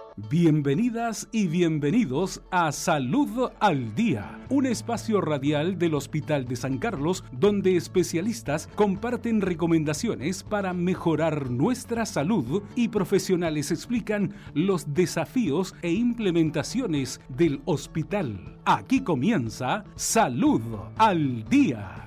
Bienvenidas y bienvenidos a Salud al Día, un espacio radial del Hospital de San Carlos donde especialistas comparten recomendaciones para mejorar nuestra salud y profesionales explican los desafíos e implementaciones del hospital. Aquí comienza Salud al Día.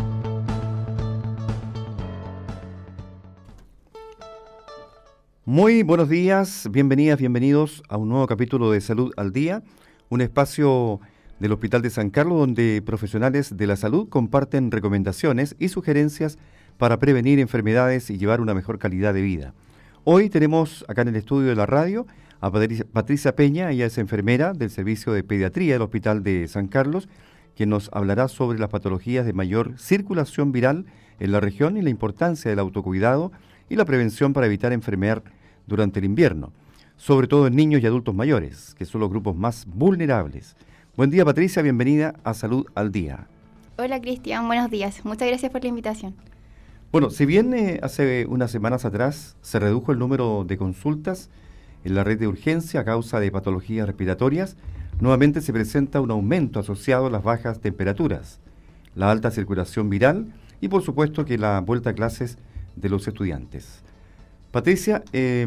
Muy buenos días, bienvenidas, bienvenidos a un nuevo capítulo de Salud al Día, un espacio del Hospital de San Carlos donde profesionales de la salud comparten recomendaciones y sugerencias para prevenir enfermedades y llevar una mejor calidad de vida. Hoy tenemos acá en el estudio de la radio a Patricia Peña, ella es enfermera del Servicio de Pediatría del Hospital de San Carlos, quien nos hablará sobre las patologías de mayor circulación viral en la región y la importancia del autocuidado y la prevención para evitar enfermar durante el invierno, sobre todo en niños y adultos mayores, que son los grupos más vulnerables. Buen día, Patricia, bienvenida a Salud al Día. Hola, Cristian, buenos días. Muchas gracias por la invitación. Bueno, si bien hace unas semanas atrás se redujo el número de consultas en la red de urgencia a causa de patologías respiratorias, nuevamente se presenta un aumento asociado a las bajas temperaturas, la alta circulación viral y, por supuesto, que la vuelta a clases de los estudiantes. Patricia,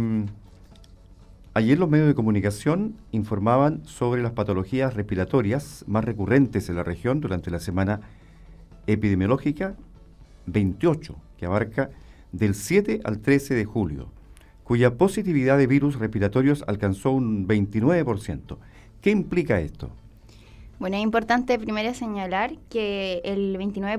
ayer los medios de comunicación informaban sobre las patologías respiratorias más recurrentes en la región durante la semana epidemiológica 28, que abarca del 7 al 13 de julio, cuya positividad de virus respiratorios alcanzó un 29%. ¿Qué implica esto? Bueno, es importante primero señalar que el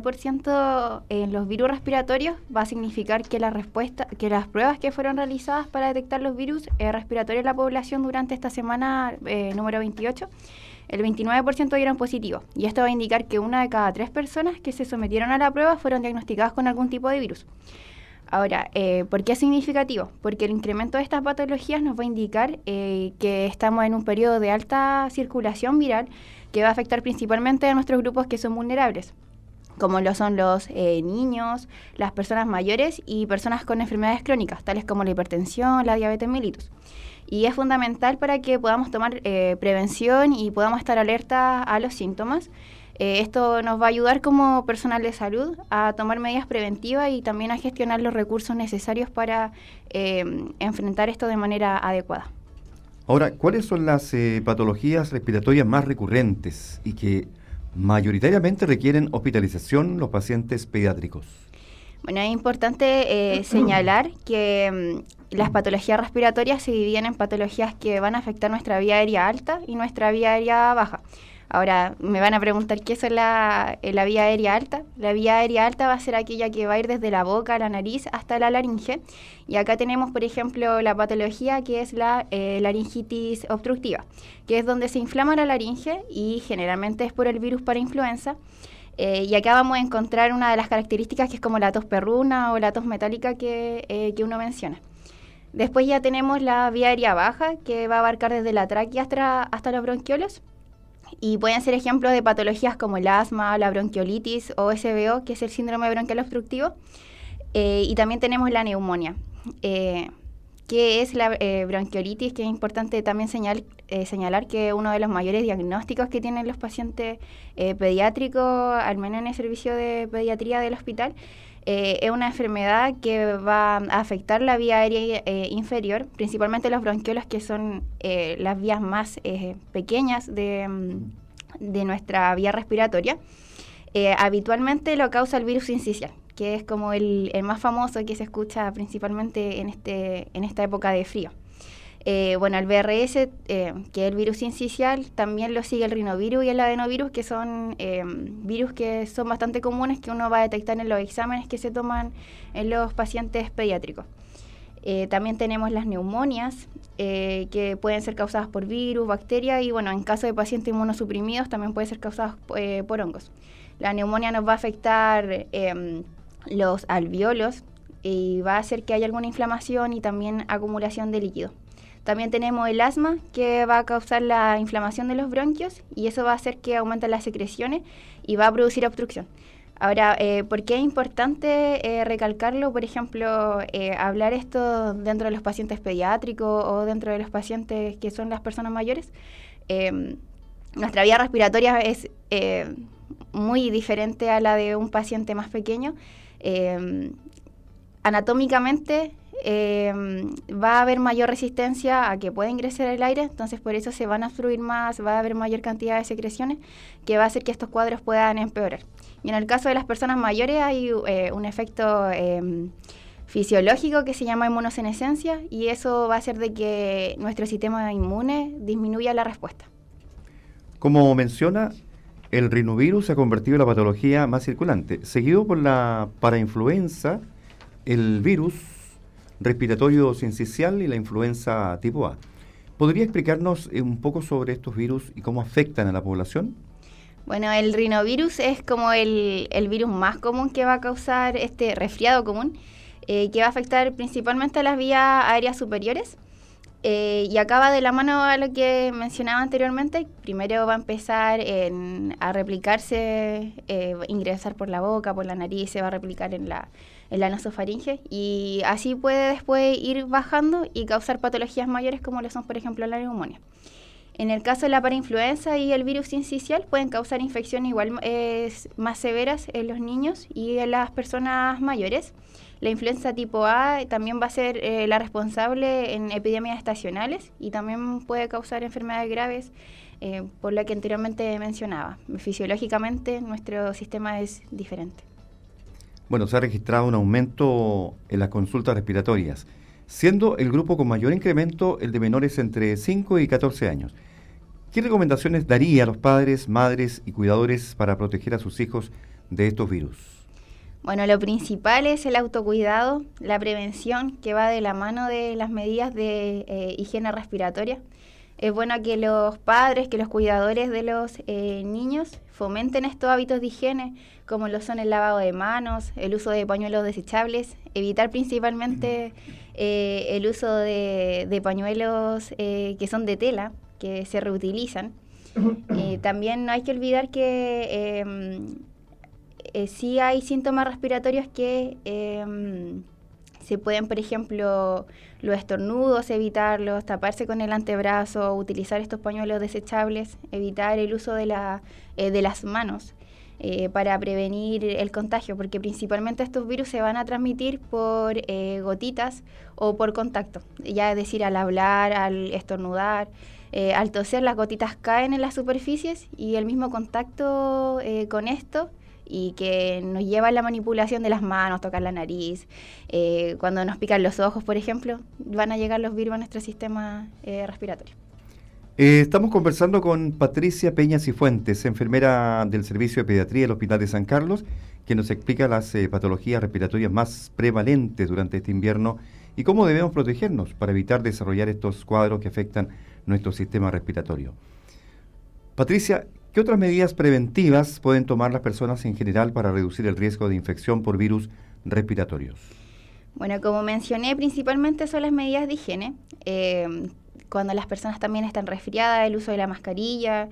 29% en los virus respiratorios va a significar que las pruebas que fueron realizadas para detectar los virus respiratorios en la población durante esta semana número 28, el 29% dieron positivo. Y esto va a indicar que 1 de cada 3 personas que se sometieron a la prueba fueron diagnosticadas con algún tipo de virus. Ahora, ¿por qué es significativo? Porque el incremento de estas patologías nos va a indicar que estamos en un periodo de alta circulación viral que va a afectar principalmente a nuestros grupos que son vulnerables, como lo son los niños, las personas mayores y personas con enfermedades crónicas, tales como la hipertensión, la diabetes mellitus. Y es fundamental para que podamos tomar prevención y podamos estar alerta a los síntomas. Esto nos va a ayudar como personal de salud a tomar medidas preventivas y también a gestionar los recursos necesarios para enfrentar esto de manera adecuada. Ahora, ¿cuáles son las patologías respiratorias más recurrentes y que mayoritariamente requieren hospitalización los pacientes pediátricos? Bueno, es importante señalar que las patologías respiratorias se dividen en patologías que van a afectar nuestra vía aérea alta y nuestra vía aérea baja. Ahora, me van a preguntar qué es la vía aérea alta. La vía aérea alta va a ser aquella que va a ir desde la boca, la nariz, hasta la laringe. Y acá tenemos, por ejemplo, la patología que es la laringitis obstructiva, que es donde se inflama la laringe y generalmente es por el virus parainfluenza. Y acá vamos a encontrar una de las características que es como la tos perruna o la tos metálica que uno menciona. Después ya tenemos la vía aérea baja, que va a abarcar desde la tráquea hasta los bronquiolos. Y pueden ser ejemplos de patologías como el asma, la bronquiolitis o SBO, que es el síndrome bronquial obstructivo. Y también tenemos la neumonía, que es la bronquiolitis, que es importante también señalar que uno de los mayores diagnósticos que tienen los pacientes pediátricos, al menos en el servicio de pediatría del hospital, es una enfermedad que va a afectar la vía aérea inferior, principalmente los bronquiolos, que son las vías más pequeñas de nuestra vía respiratoria. Habitualmente lo causa el virus sincicial, que es como el más famoso que se escucha principalmente en esta época de frío. Bueno, el VRS, que es el virus sincicial, también lo sigue el rinovirus y el adenovirus, que son virus que son bastante comunes, que uno va a detectar en los exámenes que se toman en los pacientes pediátricos. También tenemos las neumonias, que pueden ser causadas por virus, bacterias, y bueno, en caso de pacientes inmunosuprimidos también pueden ser causadas por hongos. La neumonía nos va a afectar los alveolos y va a hacer que haya alguna inflamación y también acumulación de líquido. También tenemos el asma, que va a causar la inflamación de los bronquios y eso va a hacer que aumenten las secreciones y va a producir obstrucción. Ahora, ¿por qué es importante recalcarlo? Por ejemplo, hablar esto dentro de los pacientes pediátricos o dentro de los pacientes que son las personas mayores. Nuestra vía respiratoria es muy diferente a la de un paciente más pequeño. Anatómicamente va a haber mayor resistencia a que pueda ingresar el aire, entonces por eso se van a fluir más, va a haber mayor cantidad de secreciones que va a hacer que estos cuadros puedan empeorar. Y en el caso de las personas mayores hay un efecto fisiológico que se llama inmunosenescencia, y eso va a hacer de que nuestro sistema inmune disminuya la respuesta. Como menciona, el rinovirus se ha convertido en la patología más circulante, seguido por la parainfluenza, el virus respiratorio sincicial y la influenza tipo A. ¿Podría explicarnos un poco sobre estos virus y cómo afectan a la población? Bueno, el rinovirus es como el virus más común que va a causar este resfriado común, que va a afectar principalmente a las vías aéreas superiores. Y acaba de la mano a lo que mencionaba anteriormente. Primero va a empezar a replicarse, ingresar por la boca, por la nariz, se va a replicar en la nasofaringe, y así puede después ir bajando y causar patologías mayores como lo son, por ejemplo, la neumonía. En el caso de la parainfluenza y el virus sincicial pueden causar infecciones igual más severas en los niños y en las personas mayores. La influenza tipo A también va a ser la responsable en epidemias estacionales y también puede causar enfermedades graves, por lo que anteriormente mencionaba. Fisiológicamente nuestro sistema es diferente. Bueno, se ha registrado un aumento en las consultas respiratorias, siendo el grupo con mayor incremento el de menores entre 5 y 14 años. ¿Qué recomendaciones daría a los padres, madres y cuidadores para proteger a sus hijos de estos virus? Bueno, lo principal es el autocuidado, la prevención que va de la mano de las medidas de higiene respiratoria. Es bueno que los padres, que los cuidadores de los niños fomenten estos hábitos de higiene, como lo son el lavado de manos, el uso de pañuelos desechables, evitar principalmente el uso de pañuelos que son de tela, que se reutilizan. También no hay que olvidar que sí hay síntomas respiratorios que se pueden, por ejemplo, los estornudos, evitarlos, taparse con el antebrazo, utilizar estos pañuelos desechables, evitar el uso de las manos para prevenir el contagio, porque principalmente estos virus se van a transmitir por gotitas o por contacto, ya es decir, al hablar, al estornudar, al toser, las gotitas caen en las superficies y el mismo contacto con esto, y que nos lleva a la manipulación de las manos, tocar la nariz, cuando nos pican los ojos, por ejemplo, van a llegar los virus a nuestro sistema respiratorio. Estamos conversando con Patricia Peña Cifuentes, enfermera del Servicio de Pediatría del Hospital de San Carlos, que nos explica las patologías respiratorias más prevalentes durante este invierno y cómo debemos protegernos para evitar desarrollar estos cuadros que afectan nuestro sistema respiratorio. Patricia, ¿qué otras medidas preventivas pueden tomar las personas en general para reducir el riesgo de infección por virus respiratorios? Bueno, como mencioné, principalmente son las medidas de higiene. Cuando las personas también están resfriadas, el uso de la mascarilla,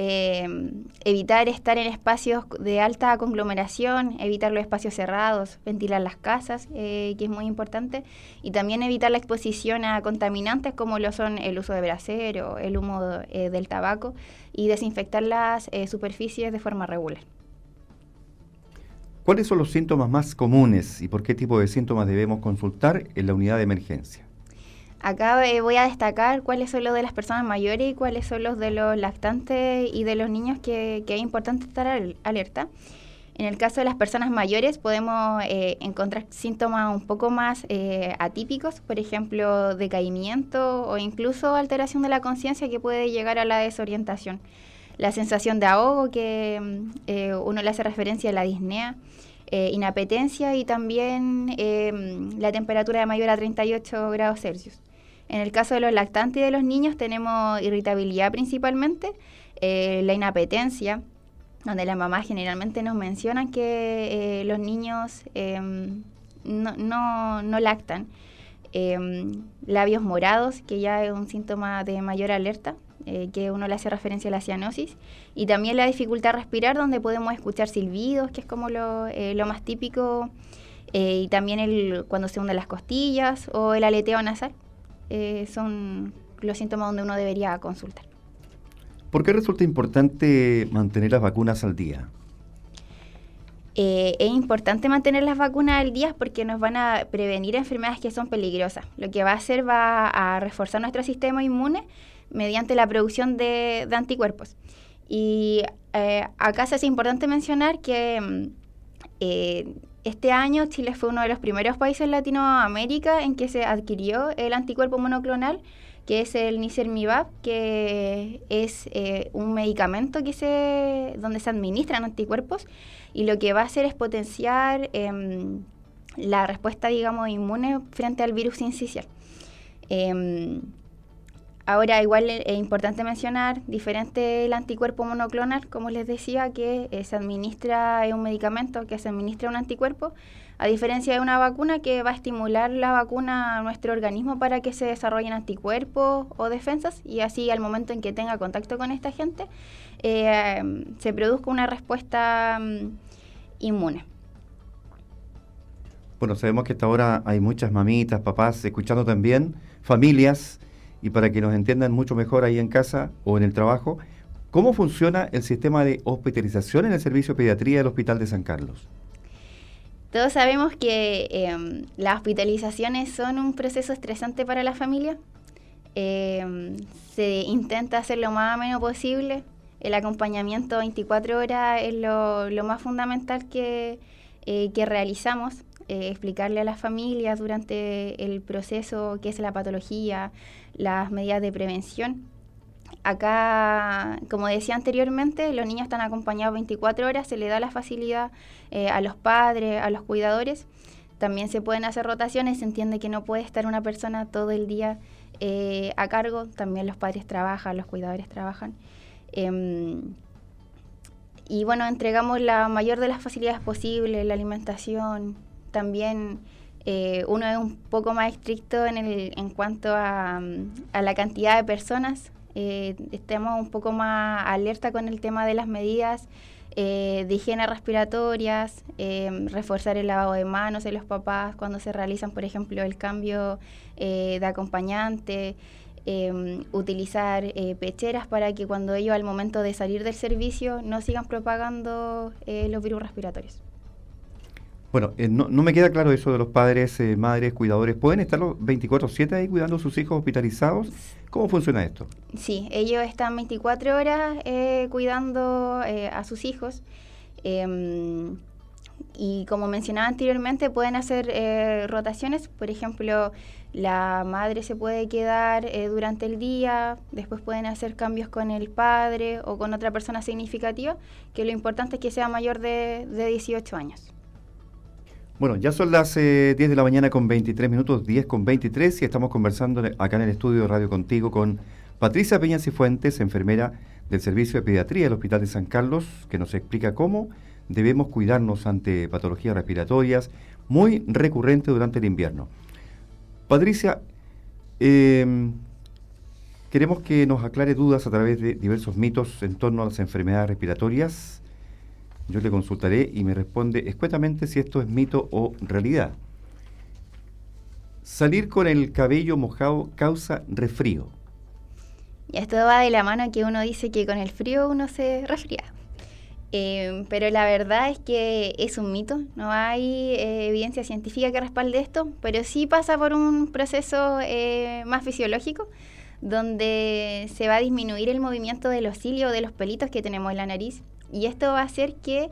evitar estar en espacios de alta conglomeración, evitar los espacios cerrados, ventilar las casas, que es muy importante, y también evitar la exposición a contaminantes como lo son el uso de brasero, el humo del tabaco, y desinfectar las superficies de forma regular. ¿Cuáles son los síntomas más comunes y por qué tipo de síntomas debemos consultar en la unidad de emergencia? Acá voy a destacar cuáles son los de las personas mayores y cuáles son los de los lactantes y de los niños que es importante estar alerta. En el caso de las personas mayores podemos encontrar síntomas un poco más atípicos, por ejemplo, decaimiento o incluso alteración de la conciencia que puede llegar a la desorientación. La sensación de ahogo, que uno le hace referencia a la disnea, inapetencia y también la temperatura de mayor a 38 grados Celsius. En el caso de los lactantes y de los niños tenemos irritabilidad principalmente, la inapetencia, donde las mamás generalmente nos mencionan que los niños no lactan, labios morados, que ya es un síntoma de mayor alerta, que uno le hace referencia a la cianosis, y también la dificultad a respirar, donde podemos escuchar silbidos, que es como lo más típico, y también cuando se hunden las costillas o el aleteo nasal, son los síntomas donde uno debería consultar. ¿Por qué resulta importante mantener las vacunas al día? Es importante mantener las vacunas al día porque nos van a prevenir enfermedades que son peligrosas. Lo que va a hacer va a reforzar nuestro sistema inmune mediante la producción de anticuerpos. Y acá se hace importante mencionar que este año Chile fue uno de los primeros países en Latinoamérica en que se adquirió el anticuerpo monoclonal, que es el Nicermivab, que es un medicamento donde se administran anticuerpos, y lo que va a hacer es potenciar la respuesta, digamos, inmune frente al virus sincicial. Ahora, igual es importante mencionar, diferente el anticuerpo monoclonal, como les decía, que se administra un medicamento, que se administra un anticuerpo, a diferencia de una vacuna que va a estimular la vacuna a nuestro organismo para que se desarrollen anticuerpos o defensas, y así al momento en que tenga contacto con esta gente, se produzca una respuesta inmune. Bueno, sabemos que hasta ahora hay muchas mamitas, papás, escuchando también, familias, y para que nos entiendan mucho mejor ahí en casa o en el trabajo, ¿cómo funciona el sistema de hospitalización en el servicio de pediatría del Hospital de San Carlos? Todos sabemos que las hospitalizaciones son un proceso estresante para la familia. Se intenta hacer lo más ameno posible. El acompañamiento 24 horas es lo más fundamental que realizamos. Explicarle a las familias durante el proceso qué es la patología, las medidas de prevención. Acá, como decía anteriormente, los niños están acompañados 24 horas, se le da la facilidad a los padres, a los cuidadores. También se pueden hacer rotaciones, se entiende que no puede estar una persona todo el día a cargo, también los padres trabajan, los cuidadores trabajan. Y bueno, entregamos la mayor de las facilidades posibles, la alimentación. También uno es un poco más estricto en cuanto a la cantidad de personas. Estamos un poco más alerta con el tema de las medidas de higiene respiratorias, reforzar el lavado de manos de los papás cuando se realizan, por ejemplo, el cambio de acompañante, utilizar pecheras para que cuando ellos al momento de salir del servicio no sigan propagando los virus respiratorios. Bueno, no me queda claro eso de los padres, madres, cuidadores. ¿Pueden estar los 24/7 ahí cuidando a sus hijos hospitalizados? ¿Cómo funciona esto? Sí, ellos están 24 horas cuidando a sus hijos. Y como mencionaba anteriormente, pueden hacer rotaciones. Por ejemplo, la madre se puede quedar durante el día, después pueden hacer cambios con el padre o con otra persona significativa, que lo importante es que sea mayor de 18 años. Bueno, ya son las 10 de la mañana con 23 minutos, 10 con 23, y estamos conversando acá en el estudio de Radio Contigo con Patricia Peña Cifuentes, enfermera del Servicio de Pediatría del Hospital de San Carlos, que nos explica cómo debemos cuidarnos ante patologías respiratorias muy recurrentes durante el invierno. Patricia, queremos que nos aclare dudas a través de diversos mitos en torno a las enfermedades respiratorias. Yo le consultaré y me responde escuetamente si esto es mito o realidad. Salir con el cabello mojado causa resfrío. Y esto va de la mano que uno dice que con el frío uno se resfría. Pero la verdad es que es un mito, no hay evidencia científica que respalde esto, pero sí pasa por un proceso más fisiológico, donde se va a disminuir el movimiento de los cilios, de los pelitos que tenemos en la nariz, y esto va a hacer que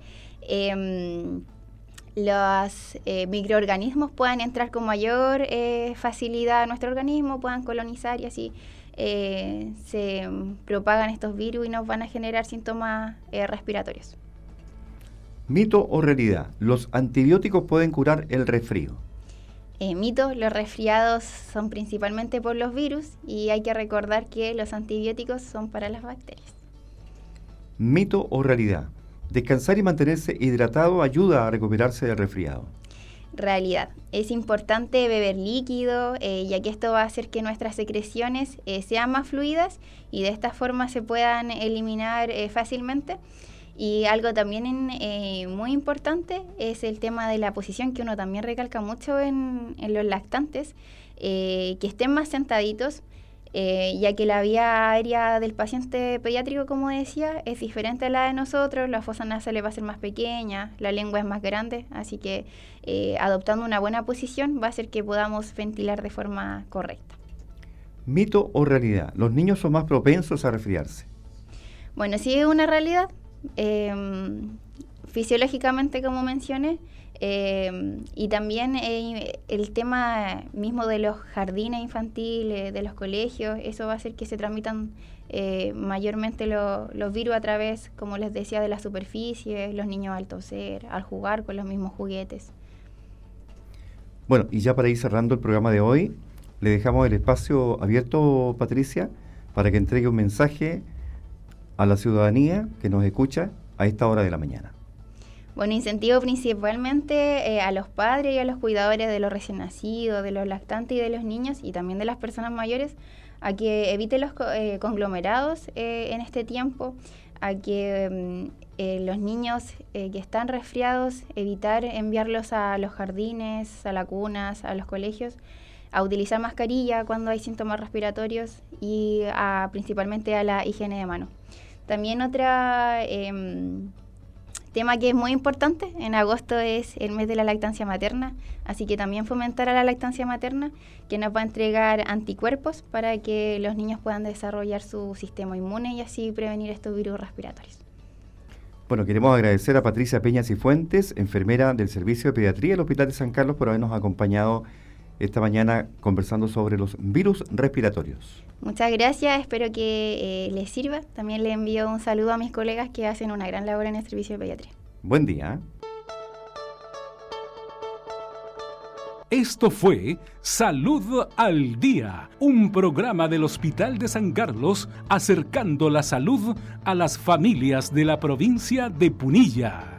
los microorganismos puedan entrar con mayor facilidad a nuestro organismo, puedan colonizar y así se propagan estos virus y nos van a generar síntomas respiratorios. ¿Mito o realidad? ¿Los antibióticos pueden curar el resfrío? Mito, los resfriados son principalmente por los virus y hay que recordar que los antibióticos son para las bacterias. ¿Mito o realidad? ¿Descansar y mantenerse hidratado ayuda a recuperarse del resfriado? realidad. Es importante beber líquido, ya que esto va a hacer que nuestras secreciones sean más fluidas y de esta forma se puedan eliminar fácilmente. Y algo también muy importante es el tema de la posición, que uno también recalca mucho en los lactantes, que estén más sentaditos, ya que la vía aérea del paciente pediátrico, como decía, es diferente a la de nosotros, la fosa nasal va a ser más pequeña, la lengua es más grande, así que adoptando una buena posición va a hacer que podamos ventilar de forma correcta. ¿Mito o realidad? ¿Los niños son más propensos a resfriarse? Bueno, sí es una realidad. Fisiológicamente, como mencioné, y también el tema mismo de los jardines infantiles, de los colegios, eso va a hacer que se transmitan mayormente los virus a través, como les decía, de las superficies, los niños al toser, al jugar con los mismos juguetes. Bueno, y ya para ir cerrando el programa de hoy, le dejamos el espacio abierto, Patricia, para que entregue un mensaje a la ciudadanía que nos escucha a esta hora de la mañana. Bueno, incentivo principalmente a los padres y a los cuidadores de los recién nacidos, de los lactantes y de los niños y también de las personas mayores a que eviten los conglomerados en este tiempo, a que los niños que están resfriados, evitar enviarlos a los jardines, a las cunas, a los colegios, a utilizar mascarilla cuando hay síntomas respiratorios y principalmente a la higiene de manos. También otra tema que es muy importante, en agosto es el mes de la lactancia materna, así que también fomentar a la lactancia materna, que nos va a entregar anticuerpos para que los niños puedan desarrollar su sistema inmune y así prevenir estos virus respiratorios. Bueno, queremos agradecer a Patricia Peña Cifuentes, enfermera del Servicio de Pediatría del Hospital de San Carlos, por habernos acompañado esta mañana conversando sobre los virus respiratorios. Muchas gracias, espero que les sirva. También le envío un saludo a mis colegas que hacen una gran labor en el Servicio de Pediatría. Buen día. Esto fue Salud al Día, un programa del Hospital de San Carlos acercando la salud a las familias de la provincia de Punilla.